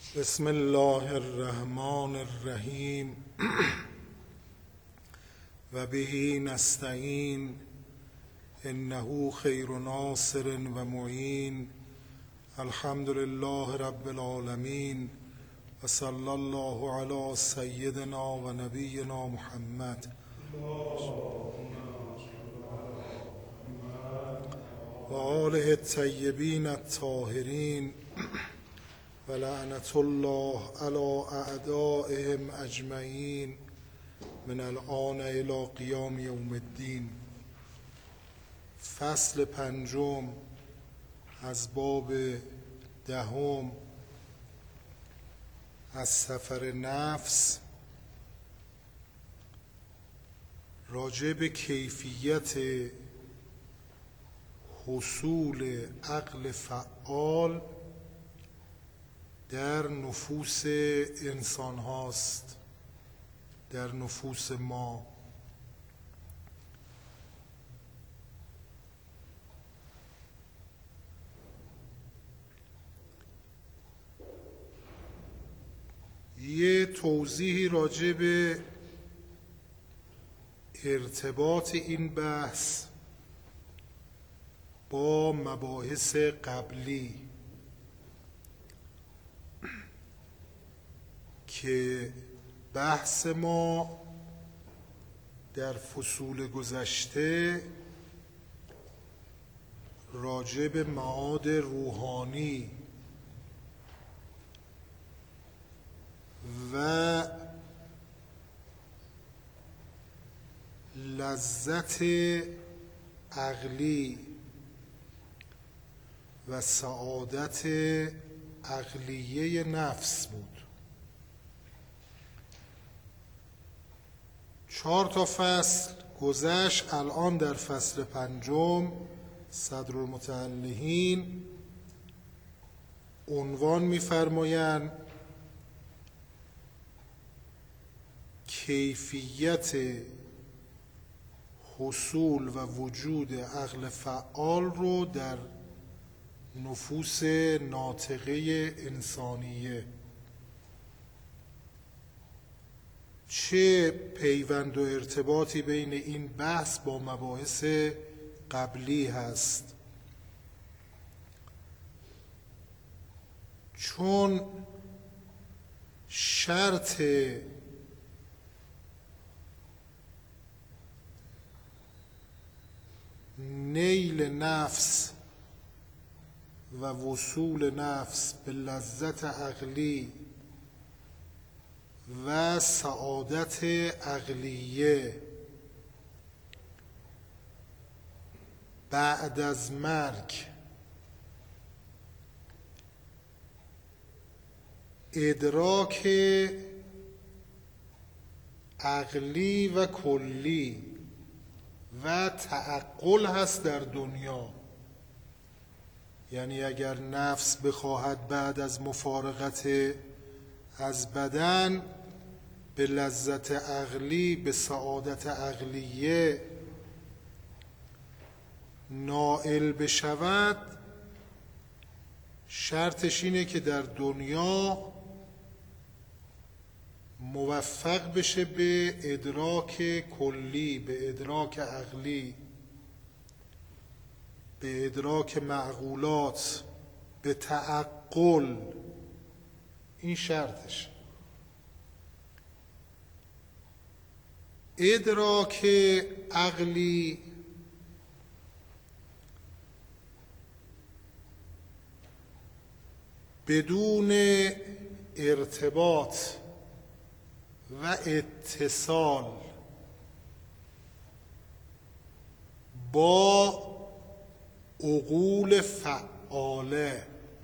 بسم الله الرحمن الرحیم و به نستعین انه خیر ناصر و معین. الحمد لله رب العالمین و صلی الله علی سیدنا و نبینا محمد و آله الطیبین الطاهرین و لعنت الله علی اعدائهم اجمعین من الآن الی قیام یوم الدین. فصل پنجم از باب دهم از سفر نفس راجع به کیفیت حصول عقل فعال در نفوس انسان هاست، در نفوس ما. یه توضیحی راجع به ارتباط این بحث با مباحث قبلی که بحث ما در فصول گذشته راجع به معاد روحانی و لذت عقلی و سعادت عقلیه نفس بود. 4 فصل گذشت. الان در فصل پنجم صدرالمتعلقین عنوان می‌فرمایند کیفیت حصول و وجود عقل فعال رو در نفوس ناطقه انسانیه. چه پیوند و ارتباطی بین این بحث با مباحث قبلی هست؟ چون شرط نیل نفس و وصول نفس به لذت عقلی و سعادت عقلیه بعد از مرگ ادراک عقلی و کلی و تعقل هست در دنیا. یعنی اگر نفس بخواهد بعد از مفارقت از بدن به لذت عقلی، به سعادت عقلیه نائل بشود، شرطش اینه که در دنیا موفق بشه به ادراک کلی، به ادراک عقلی، به ادراک معقولات، به تعقل. این شرطش. ادراک عقلی بدون ارتباط و اتصال با عقول فعاله،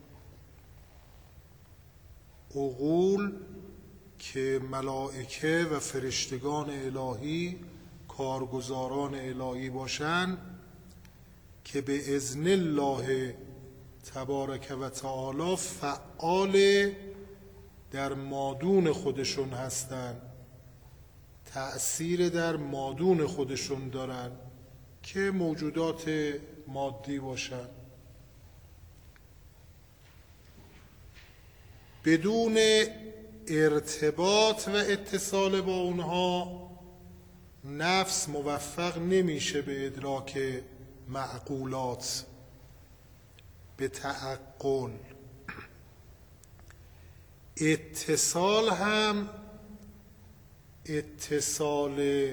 عقول که ملائکه و فرشتگان الهی کارگزاران الهی باشند که به اذن الله تبارک و تعالی فعال در مادون خودشون هستند، تأثیر در مادون خودشون دارن که موجودات مادی باشن. بدون ارتباط و اتصال با اونها نفس موفق نمیشه به ادراک معقولات، به تعقل. اتصال هم اتصال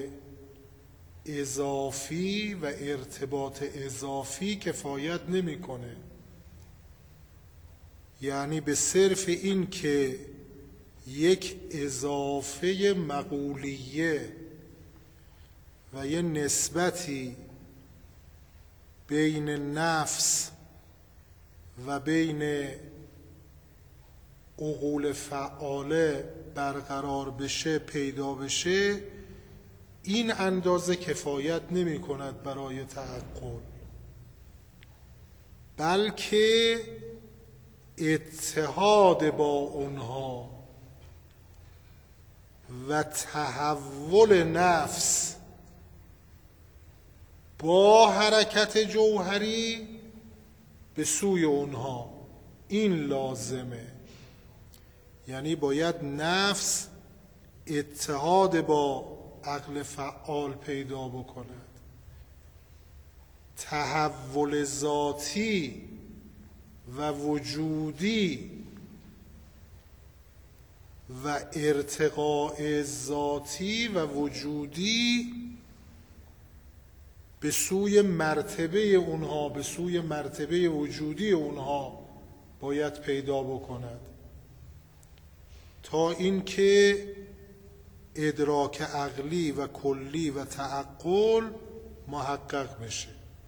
اضافی و ارتباط اضافی کفایت نمیکنه. یعنی به صرف این که یک اضافه مقولیه و یه نسبتی بین نفس و بین عقول فعاله برقرار بشه، پیدا بشه، این اندازه کفایت نمی کند برای تعقل، بلکه اتحاد با اونها و تحول نفس با حرکت جوهری به سوی اونها، این لازمه. یعنی باید نفس اتحاد با عقل فعال پیدا بکند، تحول ذاتی و وجودی و ارتقاء ذاتی و وجودی به سوی مرتبه اونها، به سوی مرتبه وجودی اونها باید پیدا بکند تا اینکه ادراک عقلی و کلی و تعقل محقق بشه.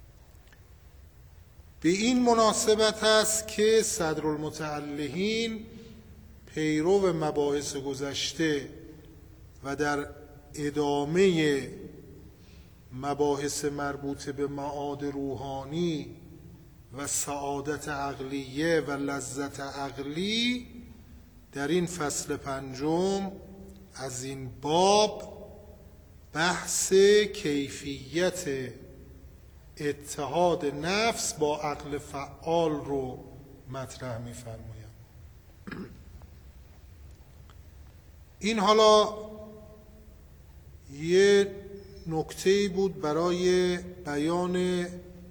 به این مناسبت است که صدرالمتعلهین پیرو مباحث گذشته و در ادامه مباحث مربوط به معاد روحانی و سعادت عقلیه و لذت عقلی در این فصل پنجم از این باب بحث کیفیت اتحاد نفس با عقل فعال رو مطرح می‌فرمایند. این حالا یه نکته‌ای بود برای بیان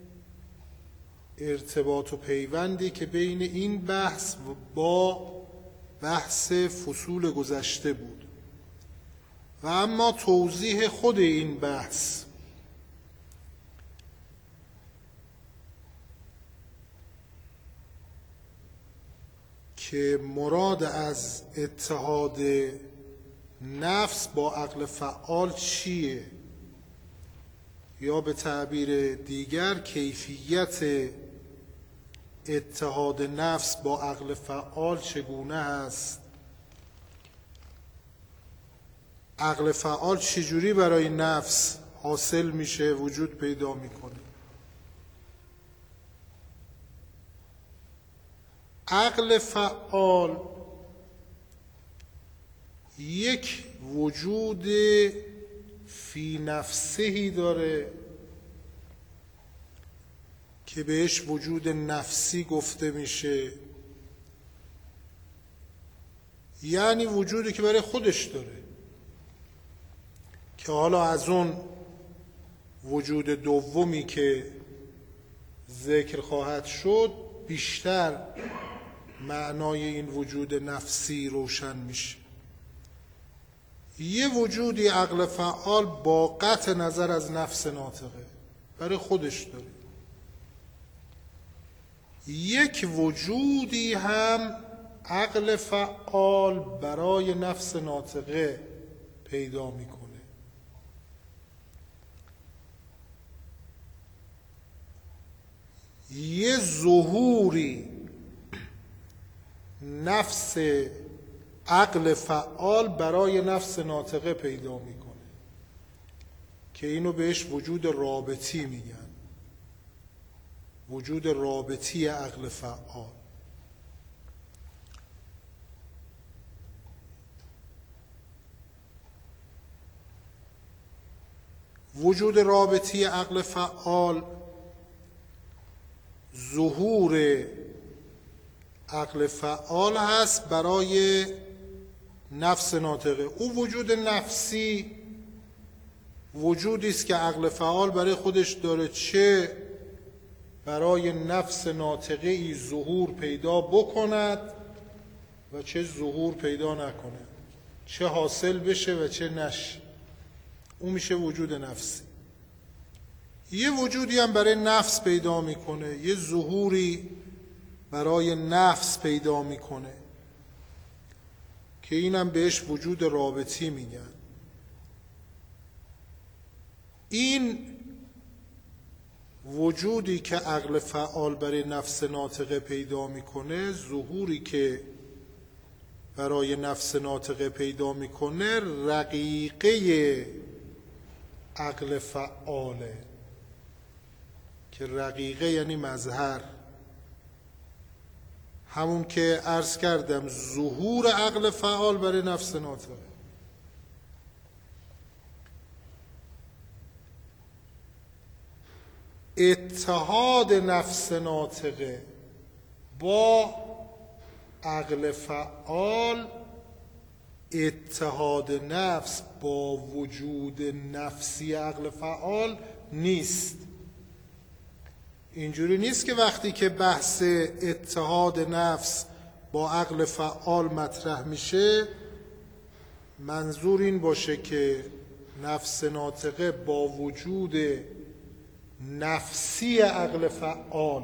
ارتباط و پیوندی که بین این بحث با بحث فصول گذشته بود. و اما توضیح خود این بحث که مراد از اتحاد نفس با عقل فعال چیه، یا به تعبیر دیگر کیفیت اتحاد نفس با عقل فعال چگونه است، عقل فعال چجوری برای نفس حاصل میشه، وجود پیدا میکنه. عقل فعال یک وجود فی نفسهی داره که بهش وجود نفسی گفته میشه، یعنی وجودی که برای خودش داره، که حالا از اون وجود دومی که ذکر خواهد شد بیشتر معنای این وجود نفسی روشن میشه. یه وجودی عقل فعال با قطع نظر از نفس ناطقه برای خودش داره، یک وجودی هم عقل فعال برای نفس ناطقه پیدا میکنه. یه ظهوری نفس عقل فعال برای نفس ناطقه پیدا میکنه که اینو بهش وجود رابطی میگن، وجود رابطی عقل فعال. وجود رابطی عقل فعال ظهور عقل فعال هست برای نفس ناطقه. او وجود نفسی وجودی است که عقل فعال برای خودش داره، چه برای نفس ناطقه ای ظهور پیدا بکند و چه ظهور پیدا نکنه، چه حاصل بشه و چه نشه. اون میشه وجود نفسی. یه وجودی هم برای نفس پیدا میکنه، یه ظهوری برای نفس پیدا میکنه که اینم بهش وجود رابطی میگن. این وجودی که عقل فعال برای نفس ناطقه پیدا میکنه، ظهوری که برای نفس ناطقه پیدا میکنه، رقیقه عقل فعاله، که رقیقه یعنی مظهر. همون که عرض کردم ظهور عقل فعال برای نفس ناطقه. اتحاد نفس ناطقه با عقل فعال، اتحاد نفس با وجود نفسی عقل فعال نیست. اینجوری نیست که وقتی که بحث اتحاد نفس با عقل فعال مطرح میشه منظور این باشه که نفس ناطقه با وجود نفسی عقل فعال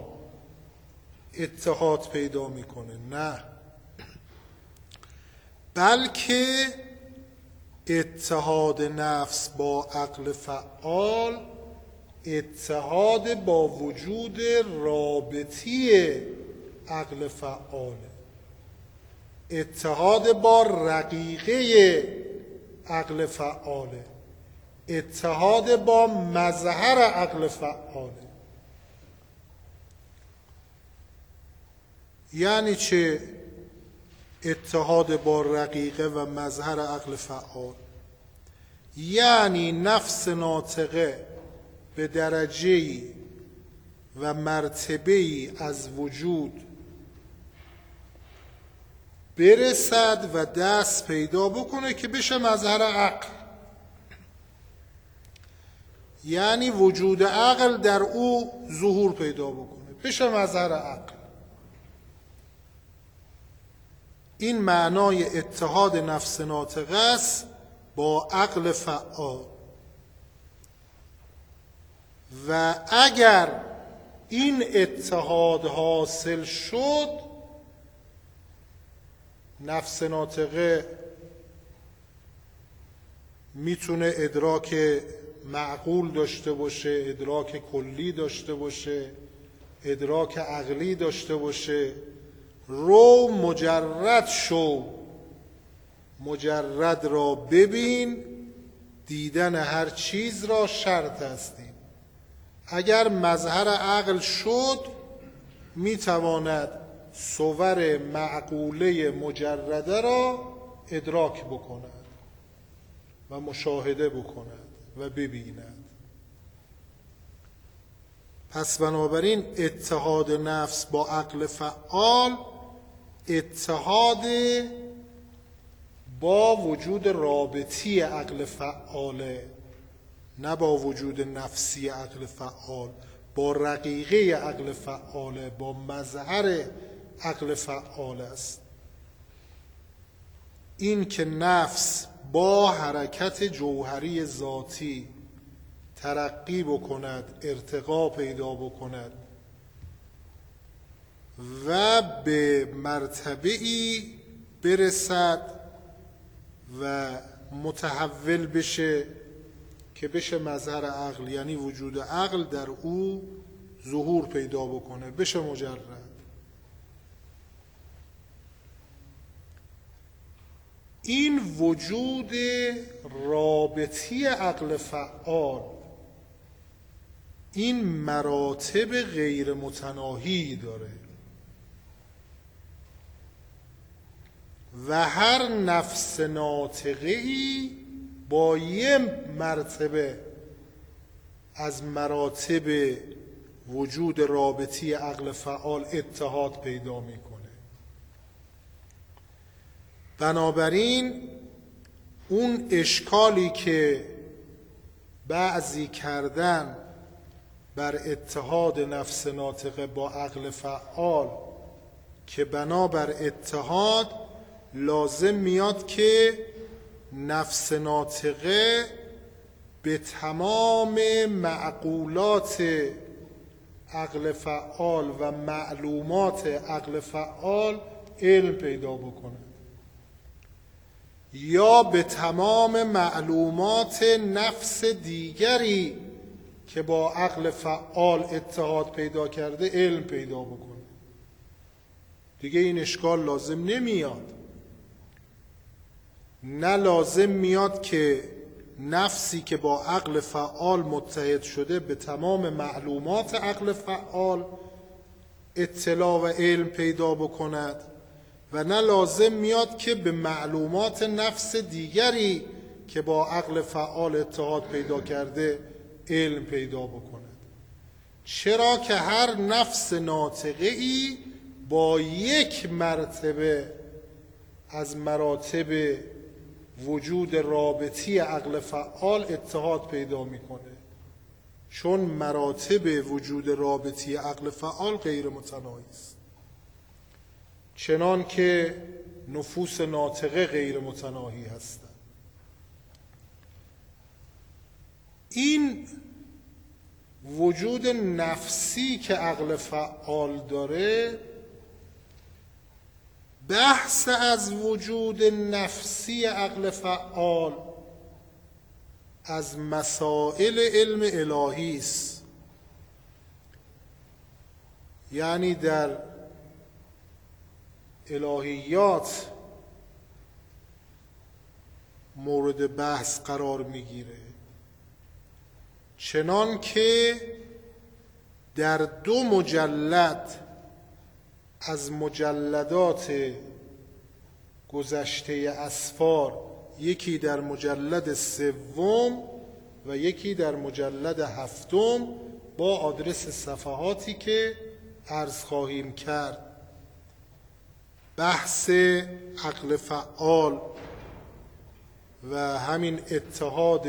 اتحاد پیدا میکنه. نه، بلکه اتحاد نفس با عقل فعال اتحاد با وجود رابطی عقل فعاله، اتحاد با رقیقه عقل فعاله، اتحاد با مظهر عقل فعاله. یعنی چه اتحاد با رقیقه و مظهر عقل فعال؟ یعنی نفس ناطقه به درجه‌ای و مرتبه‌ای از وجود برسد و دست پیدا بکنه که بشه مظهر عقل. یعنی وجود عقل در او ظهور پیدا بکنه، بشه مظهر عقل. این معنای اتحاد نفس ناطقه است با عقل فعال. و اگر این اتحاد حاصل شد، نفس ناطقه میتونه ادراک معقول داشته باشه، ادراک کلی داشته باشه، ادراک عقلی داشته باشه. رو مجرد شو، مجرد را ببین، دیدن هر چیز را شرط هستیم. اگر مظهر عقل شد میتواند صور معقوله مجرده را ادراک بکند و مشاهده بکند و ببیند. پس بنابراین اتحاد نفس با عقل فعال اتحاد با وجود رابطی عقل فعاله، نه با وجود نفسی عقل فعال، با رقیقه عقل فعاله، با مظهر عقل فعال است. این که نفس با حرکت جوهری ذاتی ترقی بکند، ارتقا پیدا بکند و به مرتبه‌ای برسد و متحول بشه که بشه مظهر عقل، یعنی وجود عقل در او ظهور پیدا بکنه، بشه مجرد. این وجود رابطی عقل فعال این مراتب غیر متناهی داره و هر نفس ناطقه‌ای با یه مرتبه از مراتب وجود رابطی عقل فعال اتحاد پیدا میکنه. بنابراین اون اشکالی که بعضی کردن بر اتحاد نفس ناطقه با عقل فعال که بنابر اتحاد لازم میاد که نفس ناطقه به تمام معقولات عقل فعال و معلومات عقل فعال علم پیدا بکنه، یا به تمام معلومات نفس دیگری که با عقل فعال اتحاد پیدا کرده علم پیدا بکنه. دیگه این اشکال لازم نمیاد. نه لازم میاد که نفسی که با عقل فعال متحد شده به تمام معلومات عقل فعال اطلاع و علم پیدا بکند و نه لازم میاد که به معلومات نفس دیگری که با عقل فعال اتحاد پیدا کرده علم پیدا بکند. چرا که هر نفس ناطقه‌ای با یک مرتبه از مراتب وجود رابطی عقل فعال اتحاد پیدا میکنه، چون مراتب وجود رابطی عقل فعال غیر متناهی است، چنان که نفوس ناطقه غیر متناهی هستند. این وجود نفسی که عقل فعال داره، بحث از وجود نفسی عقل فعال از مسائل علم الهی است. یعنی در الهیات مورد بحث قرار میگیره، چنان که در 2 مجلد از مجلدات گذشته اسفار، یکی در مجلد 3 و یکی در مجلد 7 با آدرس صفحاتی که عرض خواهیم کرد، بحث عقل فعال و همین اتحاد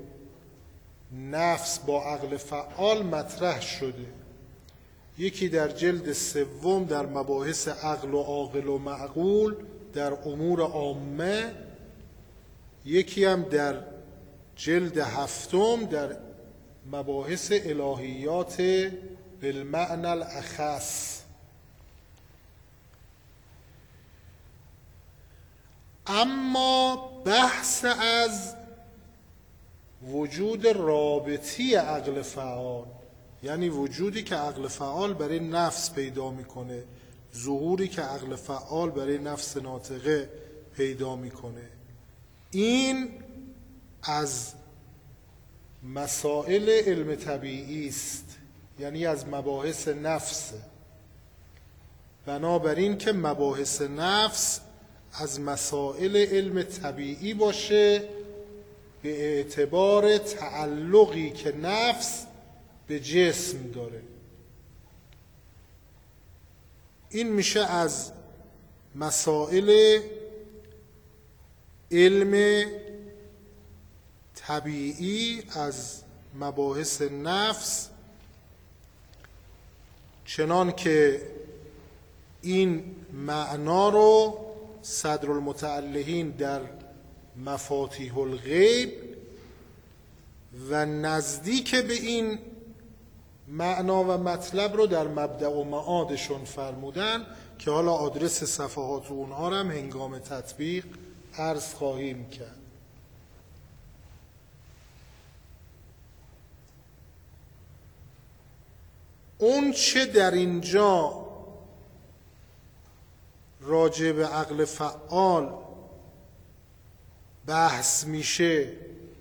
نفس با عقل فعال مطرح شده. یکی در جلد 3 در مباحث عقل و عاقل و معقول در امور عامه، یکی هم در جلد 7 در مباحث الهیات بالمعنى الاخص. اما بحث از وجود رابطی عقل فعال، یعنی وجودی که عقل فعال برای نفس پیدا میکنه، ظهوری که عقل فعال برای نفس ناطقه پیدا میکنه، این از مسائل علم طبیعی است، یعنی از مباحث نفس. بنابراین که مباحث نفس از مسائل علم طبیعی باشه به اعتبار تعلقی که نفس به جسم داره، این میشه از مسائل علم طبیعی، از مباحث نفس، چنان که این معنا رو صدرالمتعلقین در مفاتیح الغیب و نزدیک به این معنا و مطلب رو در مبدأ و معادشون فرمودن که حالا آدرس صفحات اونها رو هم هنگام تطبیق عرض خواهیم کرد. اون چه در اینجا راجع به عقل فعال بحث میشه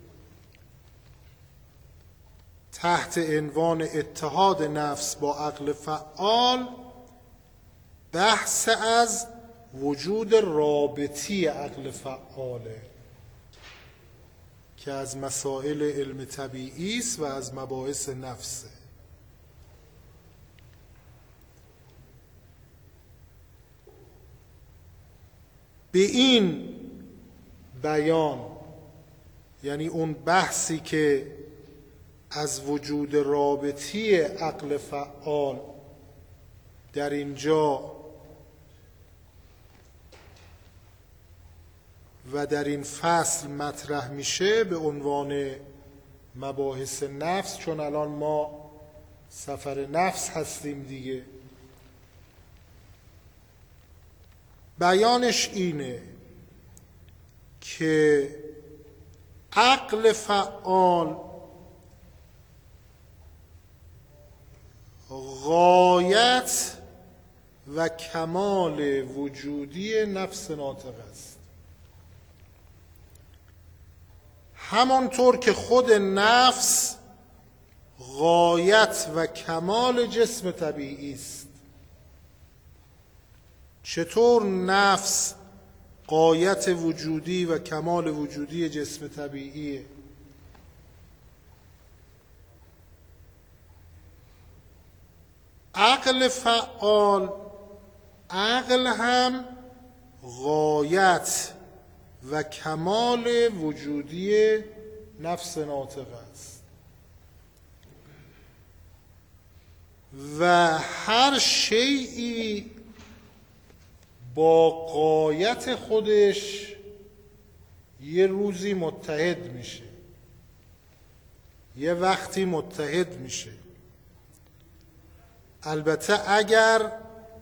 تحت عنوان اتحاد نفس با عقل فعال، بحث از وجود رابطی عقل فعاله که از مسائل علم طبیعی است و از مباحث نفسه. به این بیان، یعنی اون بحثی که از وجود رابطی عقل فعال در اینجا و در این فصل مطرح میشه به عنوان مباحث نفس، چون الان ما سفر نفس هستیم دیگه، بیانش اینه که عقل فعال غایت و کمال وجودی نفس ناطق است. همانطور که خود نفس غایت و کمال جسم طبیعی است. چطور نفس غایت وجودی و کمال وجودی جسم طبیعیه؟ عقل فعال، عقل هم غایت و کمال وجودی نفس ناطق است و هر شیئی با غایت خودش یه روزی متحد میشه، یه وقتی متحد میشه. البته اگر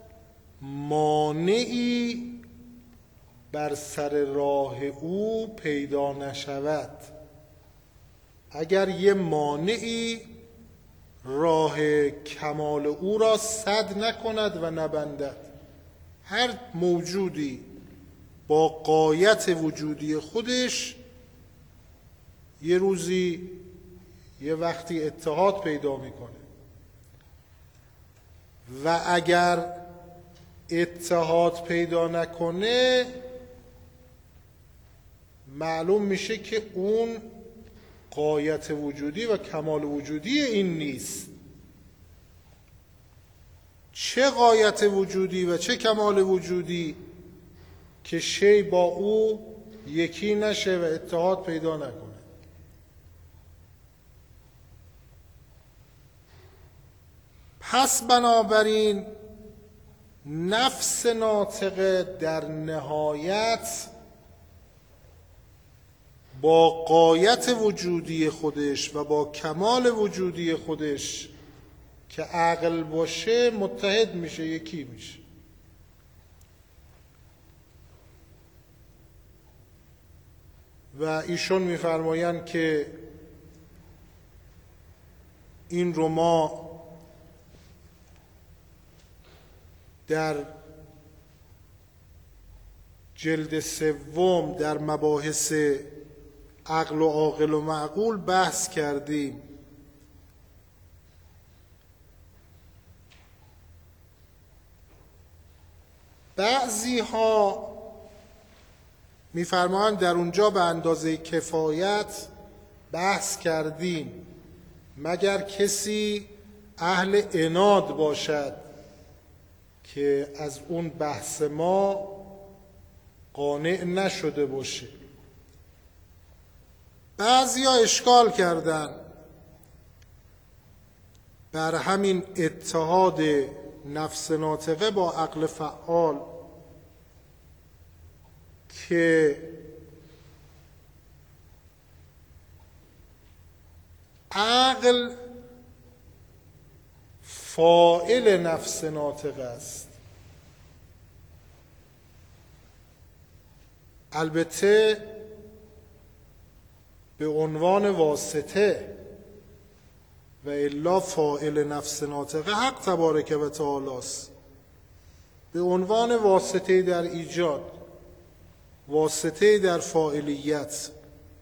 مانعی بر سر راه او پیدا نشود، اگر یه مانعی راه کمال او را سد نکند و نبندد. هر موجودی با غایت وجودی خودش یه روزی یه وقتی اتحاد پیدا میکنه و اگر اتحاد پیدا نکنه معلوم میشه که اون غایت وجودی و کمال وجودی این نیست. چه غایت وجودی و چه کمال وجودی که شی با او یکی نشه و اتحاد پیدا نکنه. پس بنابراین نفس ناطقه در نهایت با غایت وجودی خودش و با کمال وجودی خودش که عقل باشه متحد میشه، یکی میشه. و ایشون میفرمایند که این رو ما در جلد سوم در مباحث عقل و عاقل و معقول بحث کردیم. بعضی ها میفرمایند در اونجا به اندازه کفایت بحث کردیم، مگر کسی اهل عناد باشد که از اون بحث ما قانع نشده باشه. بعضی ها اشکال کردن بر همین اتحاد نفس ناطقه با عقل فعال که عقل فاعل نفس ناطقه است. البته به عنوان واسطه، و الا فاعل نفس ناطقه حق تبارک و تعالی است. به عنوان واسطه در ایجاد، واسطه در فاعلیت.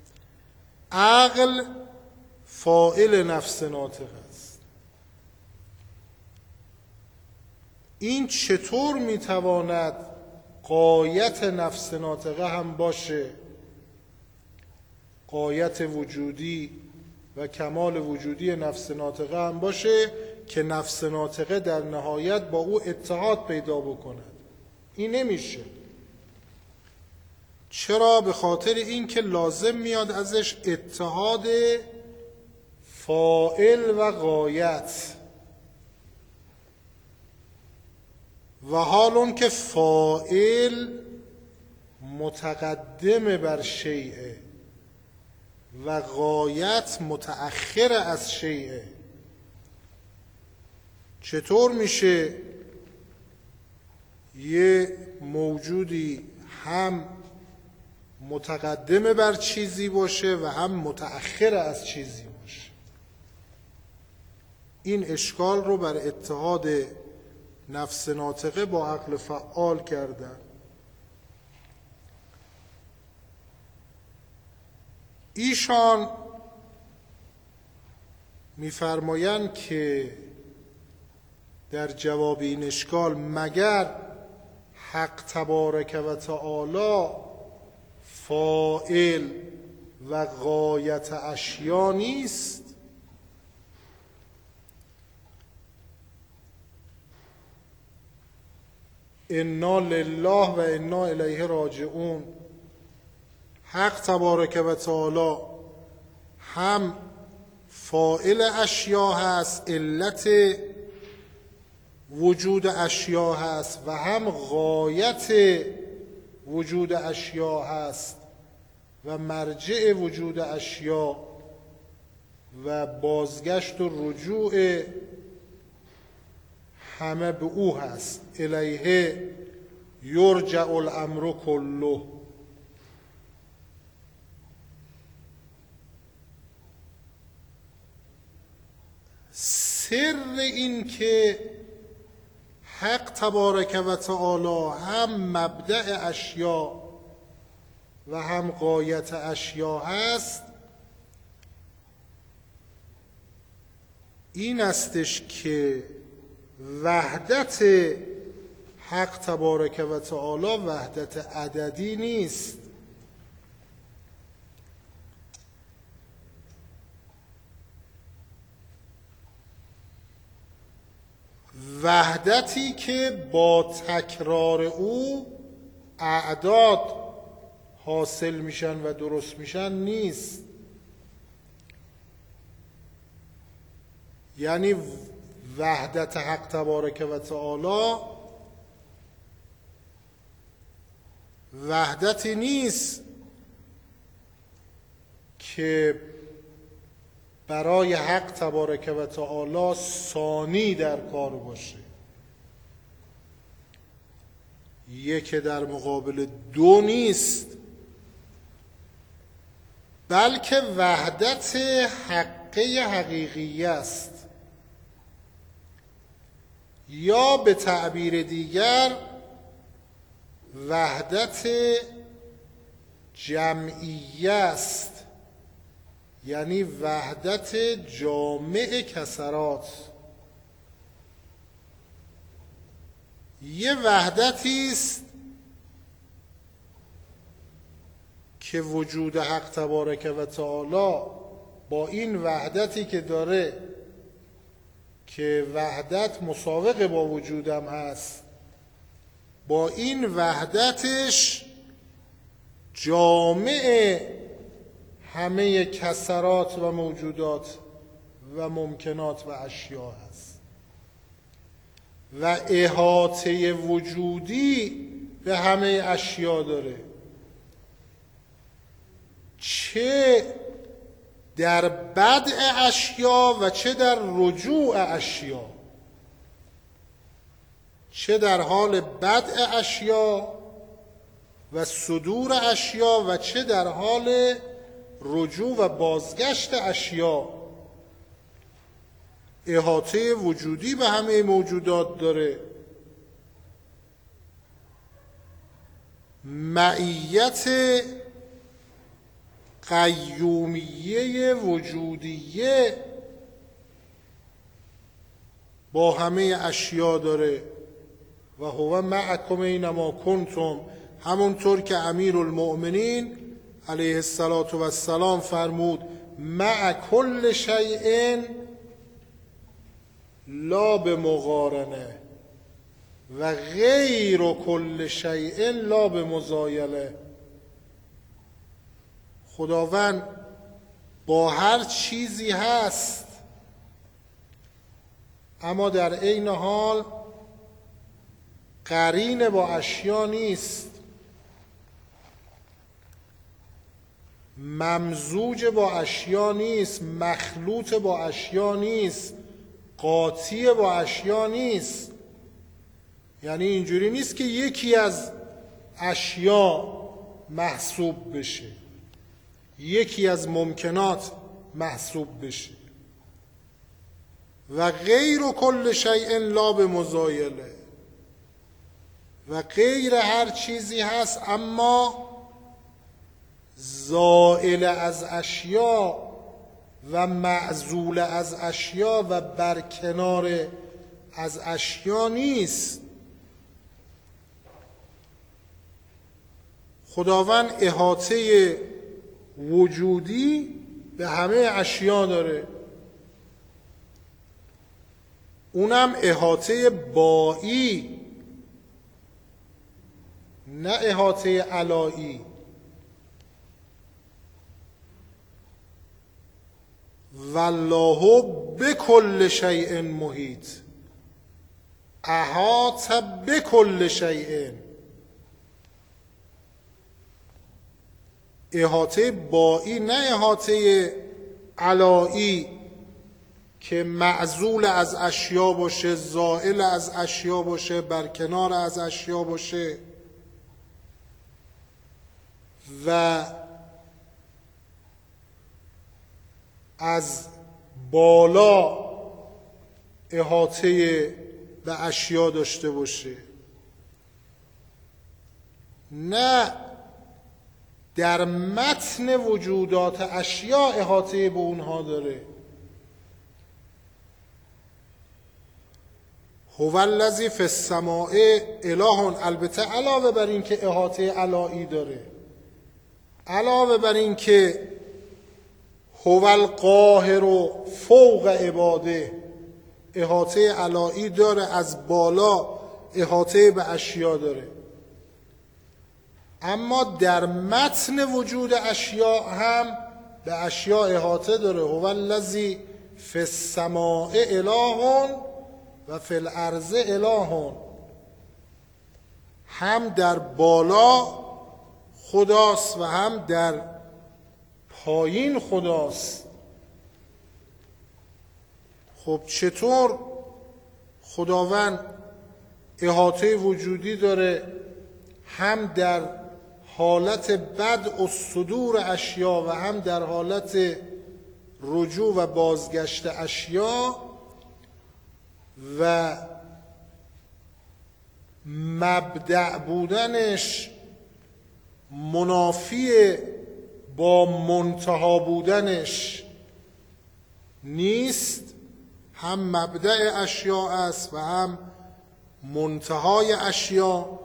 عقل فاعل نفس ناطقه است. این چطور میتواند غایت نفس ناطقه هم باشه، غایت وجودی و کمال وجودی نفس ناطقه هم باشه که نفس ناطقه در نهایت با او اتحاد پیدا بکند؟ این نمیشه. چرا؟ به خاطر این که لازم میاد ازش اتحاد فاعل و غایت، و حال اون که فاعل متقدم بر شیء و غایت متأخر از شیء. چطور میشه یه موجودی هم متقدم بر چیزی باشه و هم متأخر از چیزی باشه؟ این اشکال رو بر اتحاد نفس ناطقه با عقل فعال کردن. ایشان می‌فرمایند که در جواب این اشکال مگر حق تبارک و تعالی فاعل و غایت اشیا نیست؟ انا لله و انا الیه راجعون. حق تبارک و تعالی هم فاعل اشیا هست، علت وجود اشیا هست، و هم غایت وجود اشیا هست و مرجع وجود اشیا و بازگشت و رجوع همه به او هست. الیه یرجع الامر کله. سر این که حق تبارک و تعالی هم مبدأ اشیا و هم غایت اشیا هست این استش که وحدت حق تبارک و تعالی وحدت عددی نیست. وحدتی که با تکرار او اعداد حاصل میشن و درست میشن نیست. یعنی وحدت حق تبارک و تعالی وحدتی نیست که برای حق تبارک و تعالی ثانی در کار باشه، یک در مقابل دو نیست، بلکه وحدت حقه حقیقی است، یا به تعبیر دیگر وحدت جمعیه است، یعنی وحدت جامع کسرات. یه وحدتی است که وجود حق تبارک و تعالی با این وحدتی که داره که وحدت مساوق با وجودم هست، با این وحدتش جامع همه کسرات و موجودات و ممکنات و اشیا هست و احاطه وجودی به همه اشیا داره، چه در بدء اشیا و چه در رجوع اشیا، چه در حال بدء اشیا و صدور اشیا و چه در حال رجوع و بازگشت اشیا. احاطه وجودی به همه موجودات داره، معیت قیومیه وجودیه با همه اشیا داره. و هو معکم اینما کنتم، همونطور که امیرالمؤمنین علیه السلام فرمود مع کل شیء لا بمقارنه و غیر کل شیء لا بمزایله. خداوند با هر چیزی هست، اما در عین حال قرین با اشیا نیست، ممزوج با اشیا نیست، مخلوط با اشیا نیست، قاطی با اشیا نیست. یعنی اینجوری نیست که یکی از اشیا محسوب بشه، یکی از ممکنات محسوب بشه. و غیر کل شیء لا بمزایله، و غیر هر چیزی هست اما زائل از اشیا و معزول از اشیا و برکنار از اشیا نیست. خداوند احاطه وجودی به همه اشیا داره، اونم احاطه بایی، نه احاطه علایی. والله بكل شیء محیط، احاط بكل شیء. احاطه بایی، نه احاطه علایی که معزول از اشیا باشه، زائل از اشیا باشه، برکنار از اشیا باشه و از بالا احاطه به اشیا داشته باشه. نه، در متن وجودات اشیا احاطه به اونها داره. هو الذی فی السماء اله، البته علاوه بر این که احاطه علایی داره، علاوه بر این که هو القاهر فوق عباده، احاطه علایی داره، از بالا احاطه به اشیا داره، اما در متن وجود اشیا هم به اشیا احاطه داره. هو الذی فی السماء اله و فی الارض اله، هم در بالا خداست و هم در پایین خداست. خب چطور خداوند احاطه وجودی داره، هم در حالت بدء الصدور اشیا و هم در حالت رجوع و بازگشت اشیا، و مبدأ بودنش منافی با منتها بودنش نیست، هم مبدأ اشیا است و هم منتهای اشیا.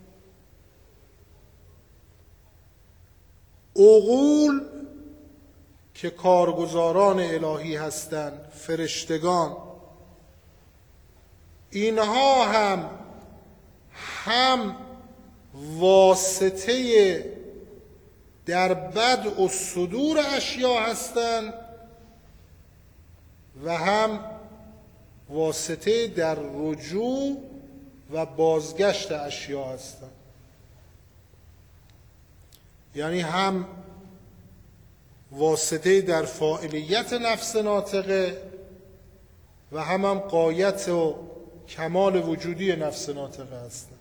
عقول که کارگزاران الهی هستند، فرشتگان، اینها هم واسطه در بدء الصدور اشیا هستند و هم واسطه در رجوع و بازگشت اشیا هستند. یعنی هم واسطه در فاعلیت نفس ناطقه و هم غایت و کمال وجودی نفس ناطقه هستند.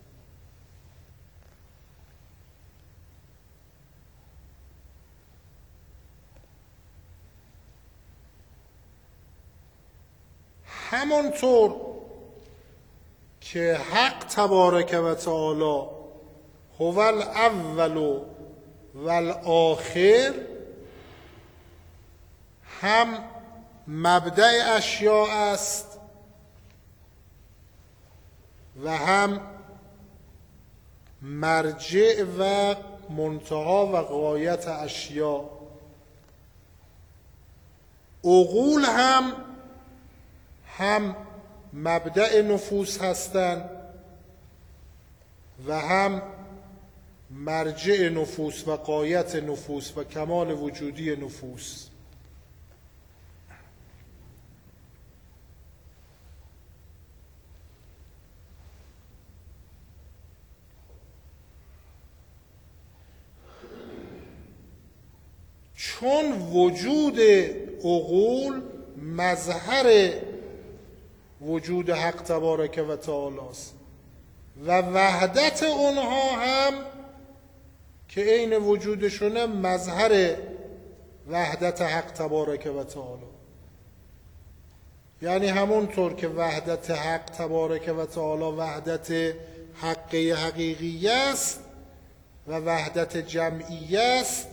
همانطور که حق تبارک و تعالی هو الاول والآخر هم مبدأ اشیا است و هم مرجع و منتها و غایت اشیا. عقول هم مبدأ نفوس هستند و هم مرجع نفوس و غایت نفوس و کمال وجودی نفوس. چون وجود عقول مظهر وجود حق تبارک و تعالی است و وحدت اونها هم که عین وجودشونه مظهر وحدت حق تبارک و تعالی. یعنی همونطور که وحدت حق تبارک و تعالی وحدت حقیقی است و وحدت جمعی است،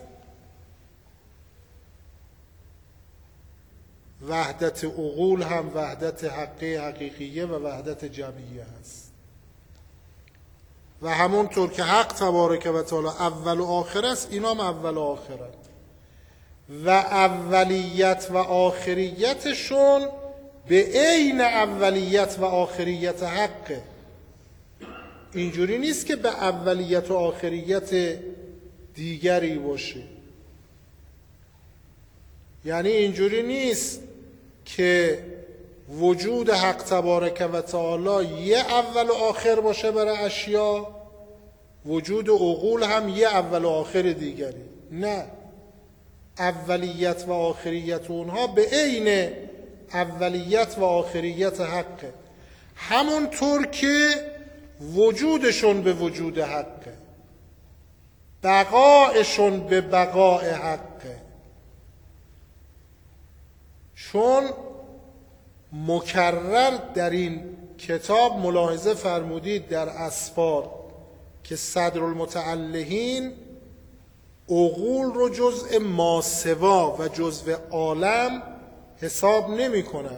وحدت عقول هم وحدت حقیقیه و وحدت جمعیه است. و همونطور که حق تبارک و تعالی اول و آخر است، اینا هم اول و آخرند و اولیت و آخریتشون به عین اولیت و آخریت حقه. اینجوری نیست که به اولیت و آخریت دیگری باشه. یعنی اینجوری نیست که وجود حق تبارک و تعالی یه اول و آخر باشه برای اشیا، وجود عقول هم یه اول و آخر دیگری. نه، اولیت و آخریت اونها به عین اولیت و آخریت حقه، همونطور که وجودشون به وجود حقه، بقایشون به بقای حقه. چون مکرر در این کتاب ملاحظه فرمودید در اسفار که صدرالمتعلهین عقول رو جزء ماسوا و جزء عالم حساب نمی کنن.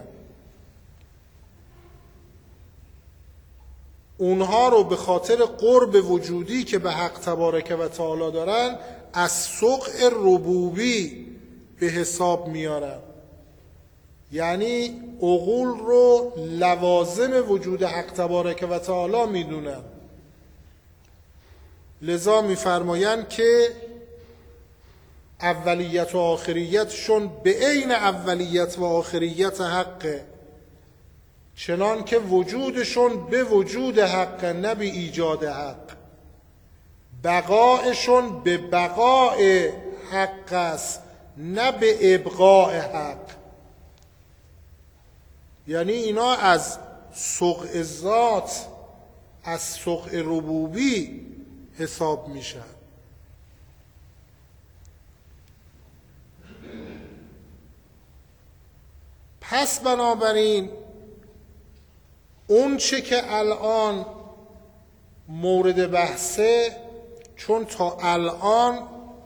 اونها رو به خاطر قرب وجودی که به حق تبارک و تعالی دارن از سقع ربوبی به حساب میارن. یعنی عقول رو لوازم وجود حق تبارک و تعالی میدونن. لذا میفرمایند که اولیت و آخریتشون به عین اولیت و آخریت حقه، چنان که وجودشون به وجود حق نه به ایجاد حق، بقایشون به بقای حق است نه به ابقاء حق. یعنی اینا از سقع ذات، از سقع ربوبی حساب میشن. پس بنابراین اون چه که الان مورد بحثه، چون تا الان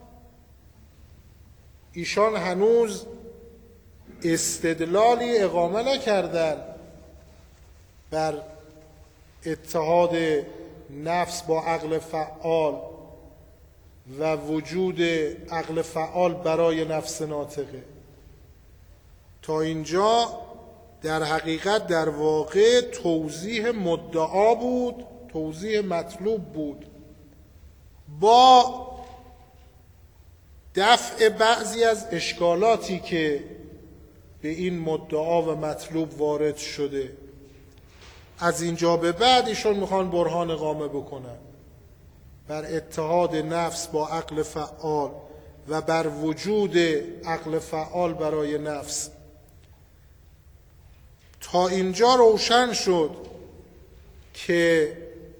ایشان هنوز استدلالی اقامه نکردن بر اتحاد نفس با عقل فعال و وجود عقل فعال برای نفس ناطقه. تا اینجا در حقیقت در واقع توضیح مدعا بود، توضیح مطلوب بود، با دفع بعضی از اشکالاتی که به این مدعا و مطلوب وارد شده. از اینجا به بعد ایشون میخوان برهان اقامه بکنن بر اتحاد نفس با عقل فعال و بر وجود عقل فعال برای نفس. تا اینجا روشن شد که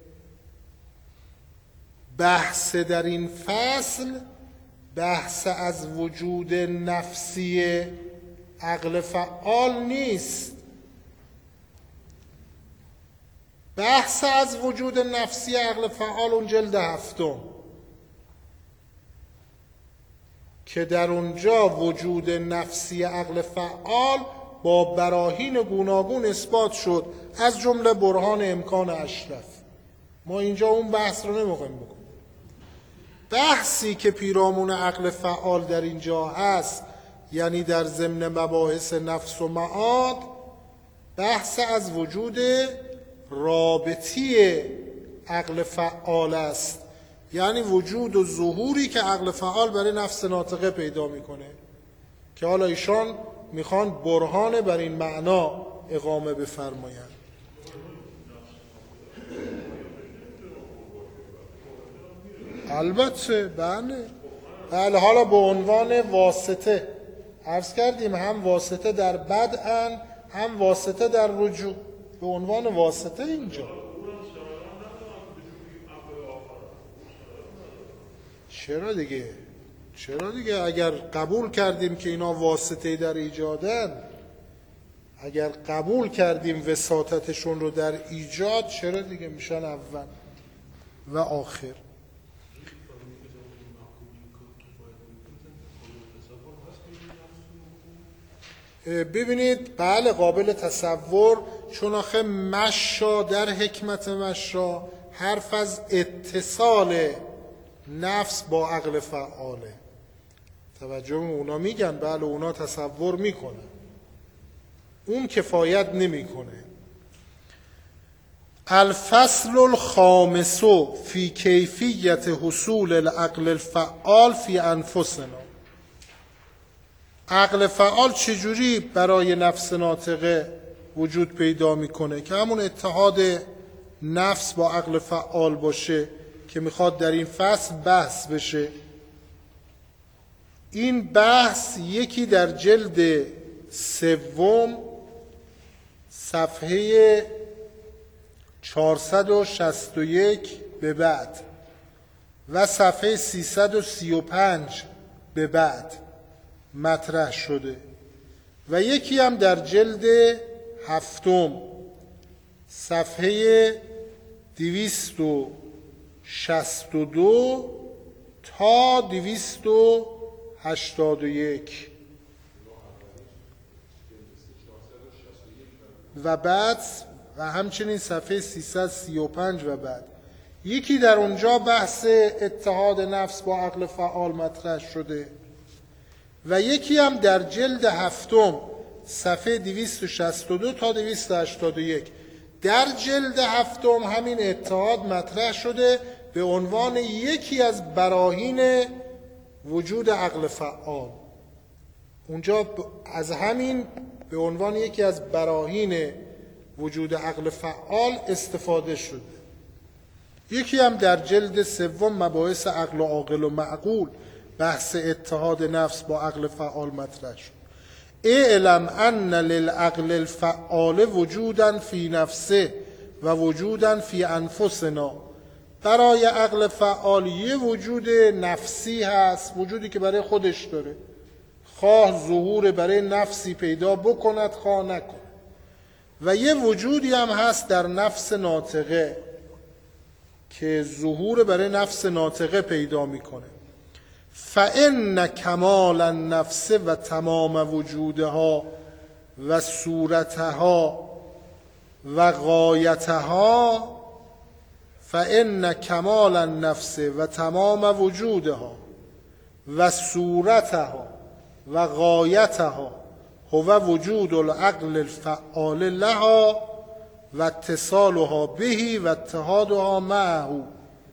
بحث در این فصل بحث از وجود نفسی عقل فعال نیست، بحث از وجود نفسی عقل فعال اون جلد 7 که در اونجا وجود نفسی عقل فعال با براهین گوناگون اثبات شد، از جمله برهان امکان اشرف. ما اینجا اون بحث رو نمیخوایم بکنیم. بحثی که پیرامون عقل فعال در اینجا هست، یعنی در ضمن مباحث نفس و معاد، بحث از وجود رابطی عقل فعال است. یعنی وجود و ظهوری که عقل فعال برای نفس ناطقه پیدا میکنه، که حالا ایشان میخوان برهان بر این معنا اقامه بفرمایند. البته بله حالا به عنوان واسطه عرض کردیم، هم واسطه در بدء هم واسطه در رجوع، به عنوان واسطه اینجا. چرا دیگه اگر قبول کردیم که اینا واسطه در ایجادن، اگر قبول کردیم وساطتشون رو در ایجاد، چرا دیگه میشن اول و آخر. ببینید بله قابل تصور، چون آخه مشا در حکمت مشا حرف از اتصال نفس با عقل فعاله. توجه اونا میگن بله اونا تصور میکنن، اون کفایت نمیکنه. الفصل الخامس فی کیفیت حصول العقل الفعال فی انفسنا. عقل فعال چجوری برای نفس ناطقه وجود پیدا میکنه؟ که همون اتحاد نفس با عقل فعال باشه که میخواد در این فصل بحث بشه. این بحث یکی در جلد 3 صفحه 461 به بعد و صفحه 335 به بعد مطرح شده و یکی هم در جلد 7 صفحه 262 تا 281 و بعد و همچنین صفحه 335 و بعد. یکی در اونجا بحث اتحاد نفس با عقل فعال مطرح شده و یکی هم در جلد 7 صفحه 262 تا 281. در جلد 7 همین اتحاد مطرح شده به عنوان یکی از براهین وجود عقل فعال. اونجا از همین به عنوان یکی از براهین وجود عقل فعال استفاده شده. یکی هم در جلد 3 مباحث عقل و عاقل و معقول بحث اتحاد نفس با عقل فعال مطرح شد. اعلم ان للعقل الفعال وجودا فی نفسه و وجودا فی انفسنا. برای عقل فعال یه وجود نفسی هست، وجودی که برای خودش داره، خواه ظهور برای نفسی پیدا بکند خواه نکند، و یه وجودی هم هست در نفس ناطقه که ظهور برای نفس ناطقه پیدا میکنه. فإن کمال النفس و تمام وجودها و صورتها و غایتها، فإن کمال النفس و تمام وجودها و صورتها و غایتها هو وجود العقل الفعال لها و اتصالها بهی و اتحادها معه.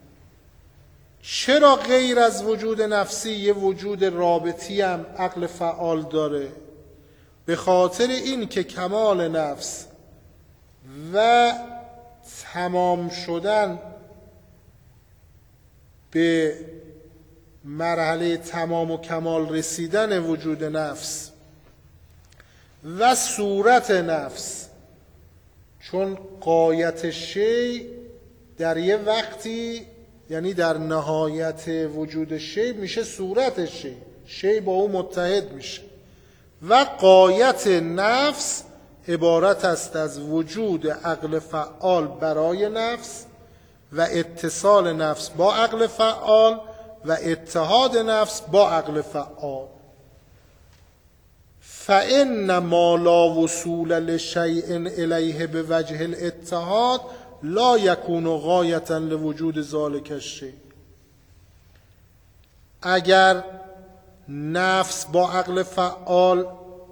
چرا غیر از وجود نفسی یه وجود رابطی هم عقل فعال داره؟ به خاطر این که کمال نفس و تمام شدن به مرحله تمام و کمال رسیدن وجود نفس و صورت نفس، چون غایت شی در یه وقتی یعنی در نهایت وجود شی میشه صورت شی با او متحد میشه، و غایت نفس عبارت است از وجود عقل فعال برای نفس و اتصال نفس با عقل فعال و اتحاد نفس با عقل فعال. فإن ما لا وصول لشیء الیه بوجه الاتحاد لا یکون غایة لوجود ذلک الشیء. اگر نفس با عقل فعال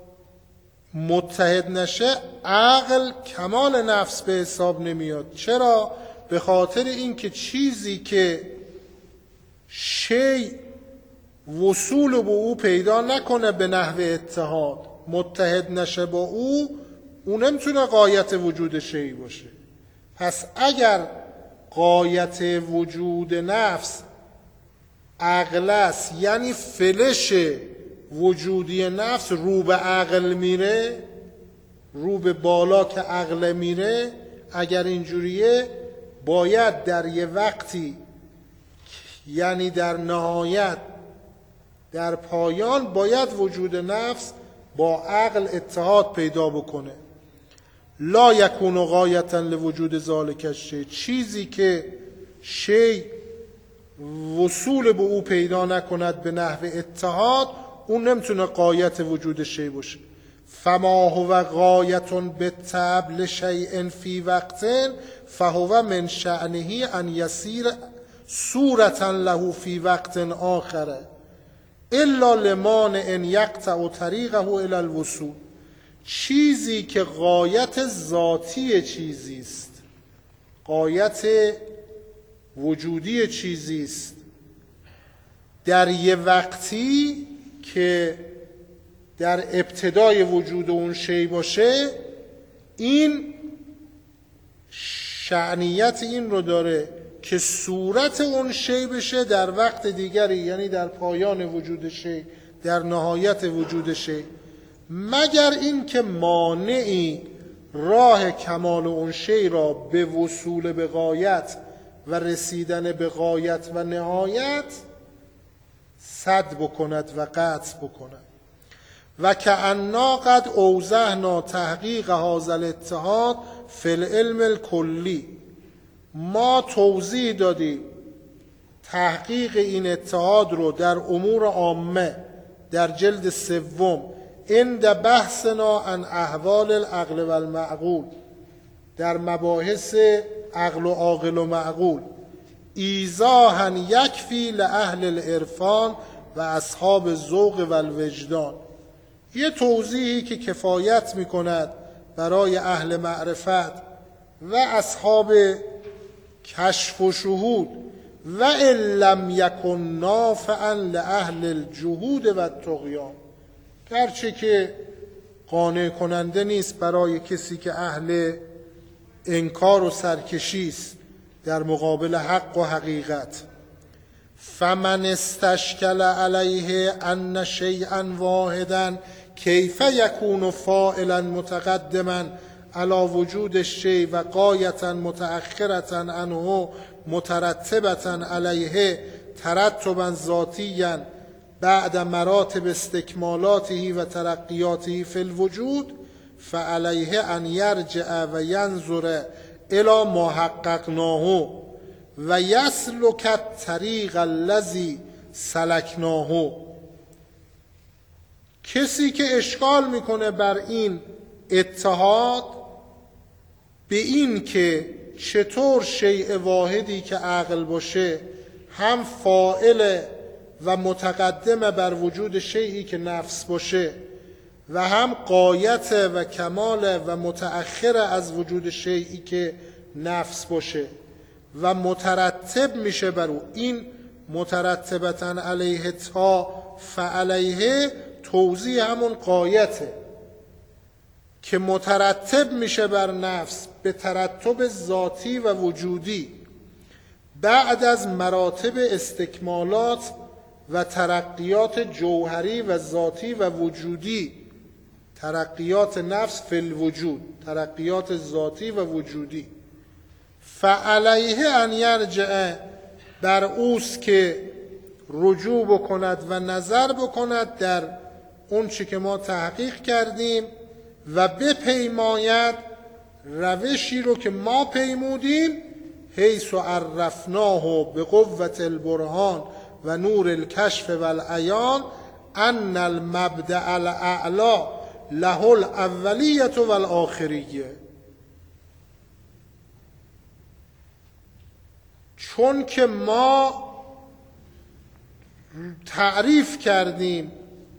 متحد نشه، عقل کمال نفس به حساب نمیاد. چرا؟ به خاطر اینکه چیزی که شی وصول به او پیدا نکنه به نحو اتحاد، متحد نشه با او، اون نمیتونه غایت وجود شی باشه. پس اگر غایت وجود نفس عقل است، یعنی فلش وجودی نفس رو به عقل میره، رو به بالا که عقل میره، اگر اینجوریه باید در یه وقتی، یعنی در نهایت، در پایان، باید وجود نفس با عقل اتحاد پیدا بکنه. لا یکون غایتا لوجود ذالک الشیء، چیزی که شی وصول به او پیدا نکند به نحو اتحاد، اون نمیتونه غایت وجود شی باشه. فما هو غایت بالطبع لشیء فی وقت فهو من شأنه ان یسیر صورتا له فی وقت آخر الا لمانع یقطع طریقه الی الوصول. چیزی که غایت ذاتی چیزی است، غایت وجودی چیزی است، در یه وقتی که در ابتدای وجود اون شی باشه، این شأنیت این رو داره که صورت اون شی بشه در وقت دیگری، یعنی در پایان وجود شی، در نهایت وجود شی، مگر این که مانعی راه کمال اون شی را به وصول به غایت و رسیدن به غایت و نهایت سد بکند و قطع بکند. و کأننا قد اوضحنا تحقیق هذا الاتحاد فی العلم الکلی، ما توضیح دادیم تحقیق این اتحاد رو در امور عامه در جلد 3 عند بحثنا عن احوال العقل و المعقول، در مباحث عقل و عاقل و معقول، ایضاحا یکفی لأهل العرفان و اصحاب الذوق و الوجدان، یه توضیحی که کفایت میکند برای اهل معرفت و اصحاب کشف و شهود، و ان لم یکن نافعا لأهل الجهود و الطغیان، گرچه که قانع کننده نیست برای کسی که اهل انکار و سرکشی است در مقابل حق و حقیقت. فمن استشکل علیه ان شیئا واحدا کیف یکون فاعلا متقدما علی وجود الشیء و غایتا متأخرة عنه مترتبة علیه ترتبا ذاتیا بعد مراتب استکمالاته و ترقیاته فی الوجود، فعلیه ان یرجع و ینظر الی ما حققناه و یسلک الطریق الذی سلکناه. کسی که اشکال میکنه بر این اتحاد، به این که چطور شیء واحدی که عقل باشه هم فاعل و متقدم بر وجود شیئی که نفس باشه و هم غایت و کمال و متأخر از وجود شیئی که نفس باشه و مترتب میشه بر او، این مترتبتن علیه تا فعلیه توضیح همون غایته که مترتب میشه بر نفس به ترتب ذاتی و وجودی بعد از مراتب استکمالات و ترقیات جوهری و ذاتی و وجودی، ترقیات نفس فی الوجود، ترقیات ذاتی و وجودی. فعلیه ان یرجع، بر اوست که رجوع بکند و نظر بکند در اون چی که ما تحقیق کردیم و بپیماید روشی رو که ما پیمودیم، حیث عرفناه به قوت البرهان و نور الکشف و العیان ان المبدأ الاعلی له الاولیت و الاخریه. چون که ما تعریف کردیم،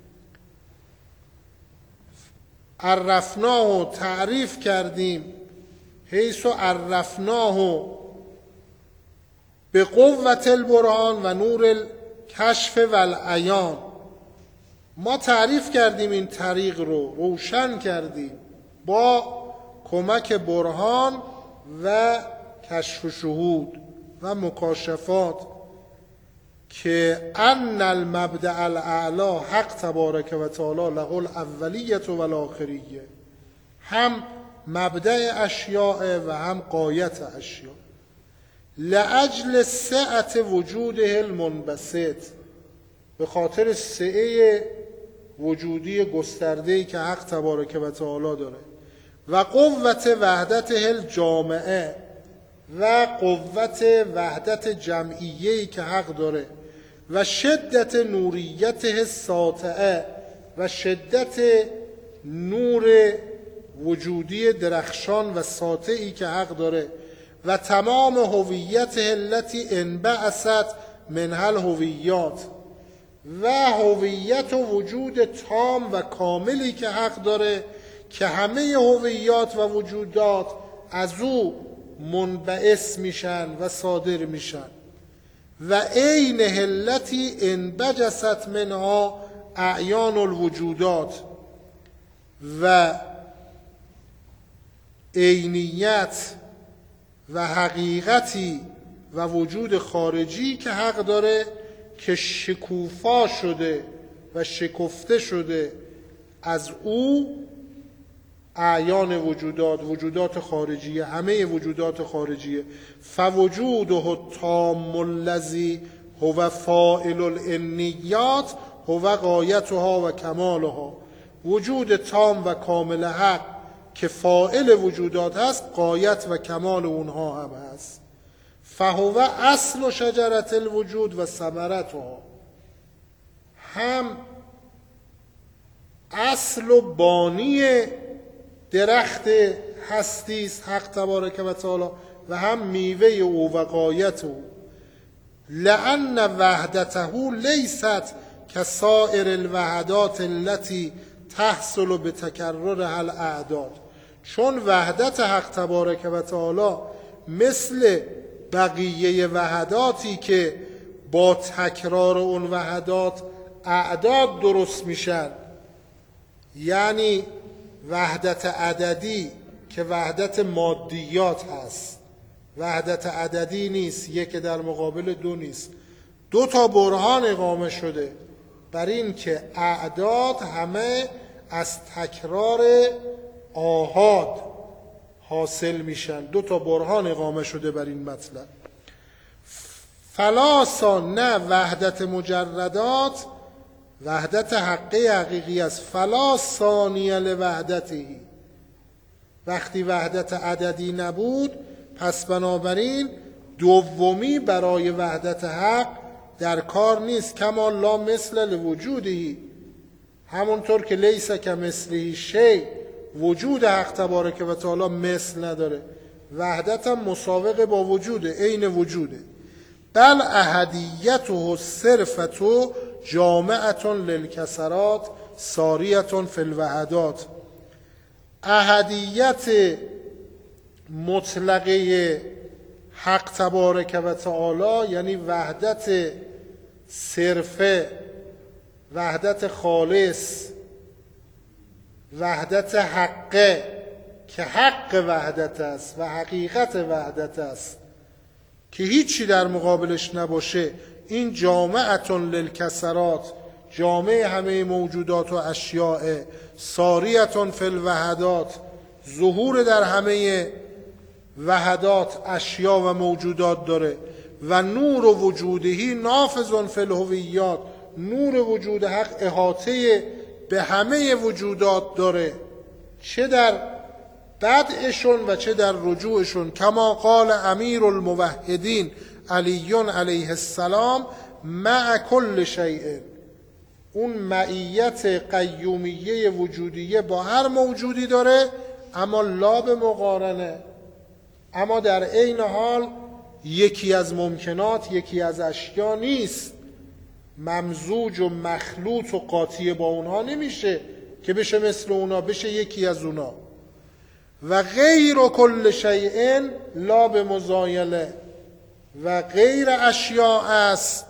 عرفناه، تعریف کردیم، حیث عرفناه به قوت البرهان و نور الکشف و العیان. ما تعریف کردیم این طریق رو، روشن کردیم با کمک برهان و کشف و شهود و مکاشفات که ان المبدأ الاعلی حق تبارک و تعالی له الاولیه و الاخریه، هم مبدأ اشیاء و هم غایت اشیاء. لاجل سعت وجوده المنبسط، به خاطر سعه وجودی گسترده‌ای که حق تبارک و تعالی داره، و قوت وحدت الجامعه، و قوت وحدت جمعیه‌ای که حق داره، و شدت نوریته ساطعه، و شدت نور وجودی درخشان و ساطعی که حق داره، و تمام هویت التي انبعثت منها الهویات، و هویت و وجود تام و کاملی که حق داره که همه هویات و وجودات از او منبعث میشن و صادر میشن، و عین التي انبجست منها اعیان الوجودات، و عینیت و حقیقتی و وجود خارجی که حق داره که شکوفا شده و شکفته شده از او اعیان وجودات، وجودات خارجیه، همه وجودات خارجیه. فوجوده التام الذی هو فاعل الانیات هو غایتها و کمالها، وجود تام و کامل حق که فاعل وجودات هست غایت و کمال اونها هم هست. فهو اصل شجرة الوجود و ثمرتها، هم اصل و بانی درخت هستی است حق تبارک و تعالی، و هم میوه او و غایت او. لأن وحدته لیست کسائر الوحدات التي تحصل بتکررها الاعداد، چون وحدت حق تبارک و تعالی مثل بقیه وحداتی که با تکرار اون وحدات اعداد درست میشن، یعنی وحدت عددی که وحدت مادیات هست، وحدت عددی نیست، یک در مقابل دو نیست. دو تا برهان اقامه شده بر این که اعداد همه از تکرار آحاد حاصل میشن. دو تا برهان اقامه شده بر این مطلب. فلاسا نه وحدت مجردات، وحدت حقیقی است. فلا ثانی لوحدتی، وقتی وحدت عددی نبود پس بنابراین دومی برای وحدت حق در کار نیست. کما لا مثل لوجودی، همونطور که لیس کمثله شیء، وجود حق تبارک و تعالی مثل نداره، وحدت هم مساوق با وجوده، عین وجوده. بل احدیته صرفته جامعة للکسرات ساریة فی الوحدات، احدیت مطلقه حق تبارک و تعالی یعنی وحدت صرفه، وحدت خالص، وحدت حقه که حق وحدت است و حقیقت وحدت است که هیچی در مقابلش نباشه. این جامعة للکسرات، جامع همه موجودات و اشیاء، ساریة فی الوحدات، ظهور در همه وحدات اشیاء و موجودات داره. و نور وجودهی نافذ فی الهویات، نور وجود حق احاطه به همه وجودات داره، چه در بدءشون و چه در رجوعشون. کما قال امیر الموحدین علی علیه السلام مع کل شیء، اون معیت قیومیه وجودیه با هر موجودی داره، اما لا به مقارنه، اما در عین حال یکی از ممکنات، یکی از اشیا نیست، ممزوج و مخلوط و قاطی با اونها نمیشه که بشه مثل اونا، بشه یکی از اونا. و غیر کل شیء لا به مزایله، و غیر اشیاء است،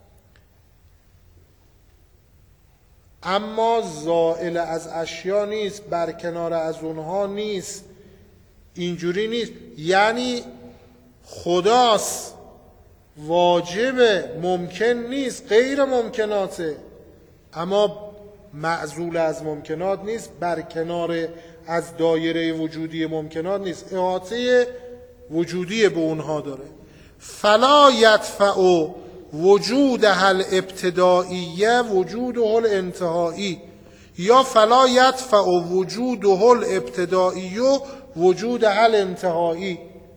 اما زائل از اشیاء نیست، برکنار از اونها نیست، اینجوری نیست. یعنی خداست، واجبه، ممکن نیست، غیر ممکناته، اما معزول از ممکنات نیست، برکنار از دایره وجودی ممکنات نیست، احاطه وجودی به اونها داره. فلا یدفع وجودها الابتدائیه وجوده الانتهایی، یا فلا یدفع وجوده الابتدایی وجودها الانتهایی.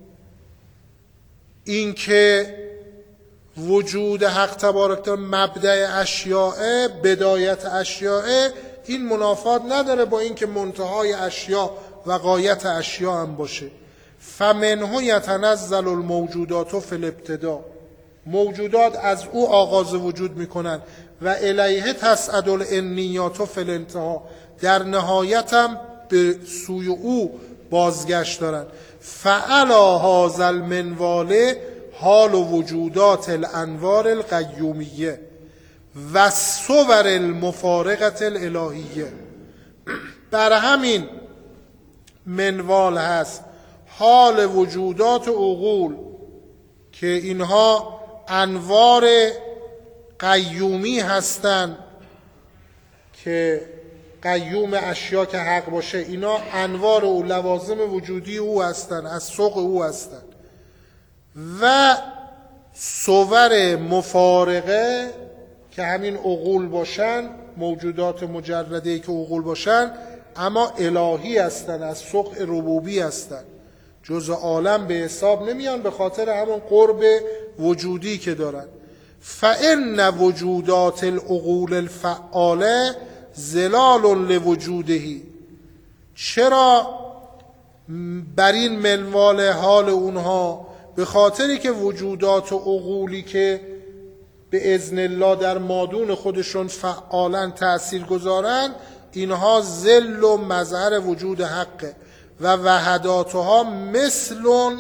این که وجود حق تبارک تعالی مبدأ اشیاء، بدایت اشیاء، این منافات نداره با این که منتهای اشیاء و غایت اشیاء هم باشه. فمنه یتنزل الموجودات فی الابتدا، موجودات از او آغاز وجود میکنن و الیه تصعد الانیات فی الانتها، در نهایت هم به سوی او بازگشت دارن. فعلا هذا المنوال حال وجودات الانوار القیومیه و صور المفارقت الالهیه. بر همین منوال هست حال وجودات عقول که اینها انوار قیومی هستند، که قیوم اشیا که حق باشه، اینا انوار او، لوازم وجودی او هستند، از سوق او هستند. و صور مفارقه که همین عقول باشن، موجودات مجرده‌ای که عقول باشن اما الهی هستن، از سوق ربوبی هستن، جزء عالم به حساب نمیان به خاطر همون قرب وجودی که دارن. فإن وجودات العقول الفعاله ظلال لوجودهی، چرا بر این منوال حال اونها؟ به خاطری که وجودات و عقولی که به اذن الله در مادون خودشون فعالن، تأثیر گذارن، اینها ظل و مظهر وجود حقه و وحداتها مثلون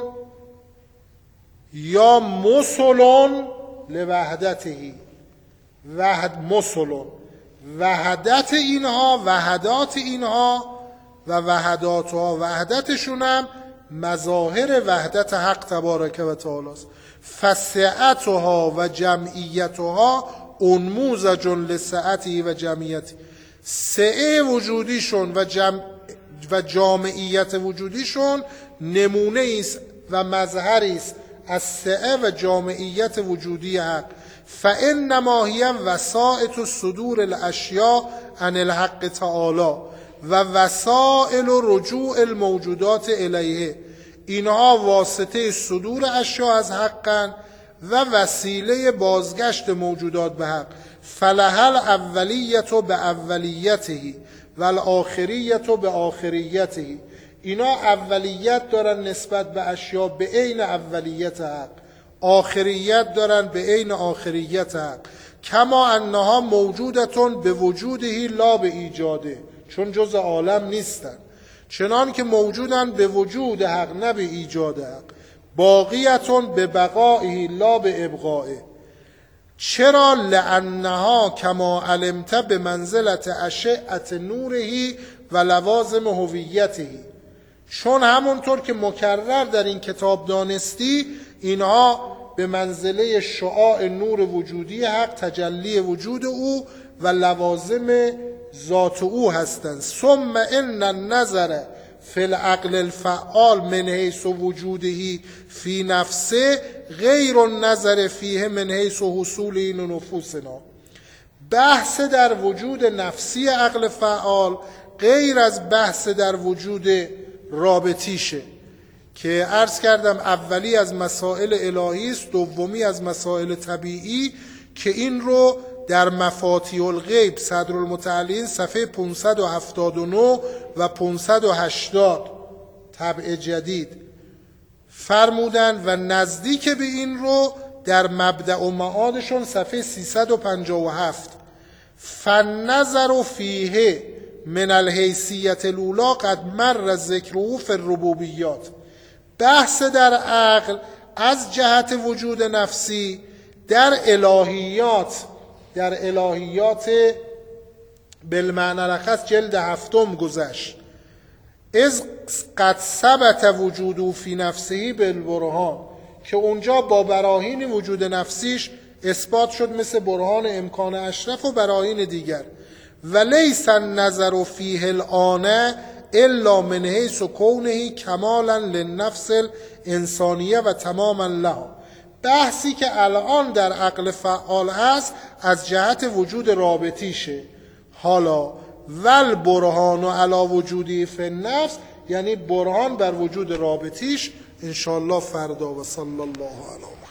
یا مثلون لوحدتهی، مثلون، وحدت اینها، وحدات اینها و وحداتها، وحدتشون هم مظاهر وحدت حق تبارک و تعالی است. فسعتها و جمعیتها انموذج لسعته و جمعیته، سعه وجودیشون و جامعیت وجودیشون نمونه است و مظهری است از سعه و جامعیت وجودی حق. فانما هی وسائط صدور الاشیاء عن الحق تعالی و وسائل رجوع الموجودات الیه، اینها واسطه صدور اشیاء از حقن و وسیله بازگشت موجودات به حق. فلها الاولیت به اولیته و الاخریت به آخریته، اینا اولیت دارن نسبت به اشیاء به عین اولیت حق، آخریت دارن به عین آخریت حق. کما انها موجودتون به وجودهی لا به ایجاده، چون جز عالم نیستن، چنان که موجودن به وجود حق نه به ایجاد حق. باقیتون به بقائه لا به ابقائه. چرا؟ لانها کما علمت به منزلت اشعت نورهی و لوازم هویتهی، چون همونطور که مکرر در این کتاب دانستی، اینها به منزله شعاع نور وجودی حق، تجلی وجود او و لوازم ذات او هستند. ثم ان النظر فی العقل الفعال من حیث وجوده فی نفسه غیر النظر فیه من حیث حصول این نفوسنا. بحث در وجود نفسی عقل فعال غیر از بحث در وجود رابطیشه که عرض کردم اولی از مسائل الهی است، دومی از مسائل طبیعی، که این رو در مفاتیح الغیب صدرالمتعلین صفحه 579 و 580 طبع جدید فرمودن و نزدیک به این رو در مبدأ و معادشون صفحه 357. فالنظر فیه من الحیثیت الاولی قد مر ذکره فی الربوبیات. بحث در عقل از جهت وجود نفسی در الهیات بالمعنی رخص جلد 7 گذشت. از قد ثبت وجوده فی نفسه بالبرهان، که اونجا با براهین وجود نفسیش اثبات شد، مثل برهان امکان اشرف و براهین دیگر. ولیس النظر فیه الآن الا من حیث کونه کمالا للنفس الانسانیه و تماما لها. بحثی که الان در عقل فعال هست از جهت وجود رابطیشه. حالا ول برهان علی وجودی فی النفس، یعنی برهان بر وجود رابطیش. انشاءالله فردا. و صلی الله علیه